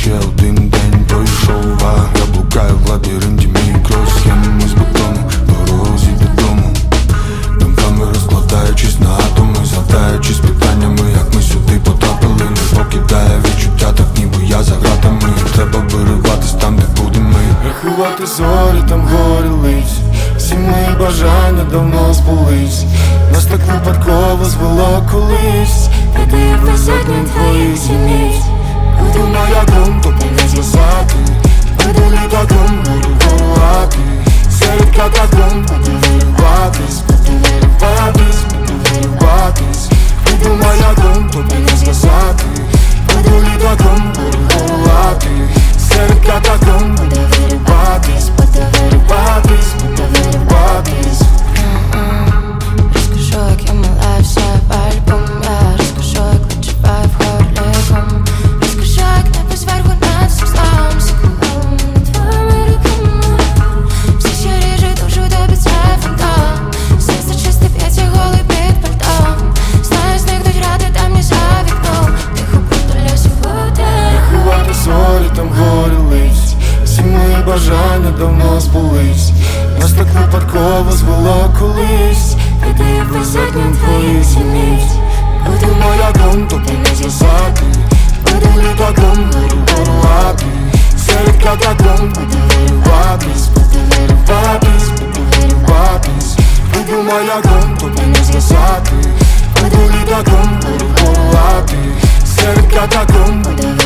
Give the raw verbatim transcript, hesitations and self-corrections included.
ще один день пройшов, а я блукаю в лабіринті мікросхем із бетону, дорозі додому, думками розкладаючись на атоми, згадаючись питаннями, як ми сюди потрапили. Не покидає відчуття, так ніби я за гратами. Треба вириватись там, де будемо ми. Рахувати зорі, там горі лить. Всі мої бажання давно збулись. Нас так випадково звело колись. Падає безодні твоїх зіниць. Буду маяком, поки не звисати. Буду літаком, буду керувати. Серед катакомб буду вириватись. Буду вириватись, буду вириватись. Буду маяком, поки не звисати. Буду літаком, буду керувати. Серед катакомб буду вириватись. Буду вириватись, буду вириватись. Розкажу, як я мала все в альбом. Я розкажу, як відчуваю в горлі ком. Розкажу, як небо зверху над цим словом заколом над твоїми руками. Все, що ріже душу, тобі це фантом. Серце чисте п'ється голий під пальтом. Знаю, зникнуть ради темні за вікном. Тихо притуляюся в воді. Рахувати зорі, там горі лить. Всі мої бажання давно збулись. Нас так випадково звело колись. Падає безодні твоїх зіниць. Буду маяком, поки не звисати. Буду літаком, буду керувати. Серед катакомб буду вириватись. Буду вириватись, буду вириватись. Буду маяком, поки не звисати. Буду літаком, буду керувати. Серед катакомб буду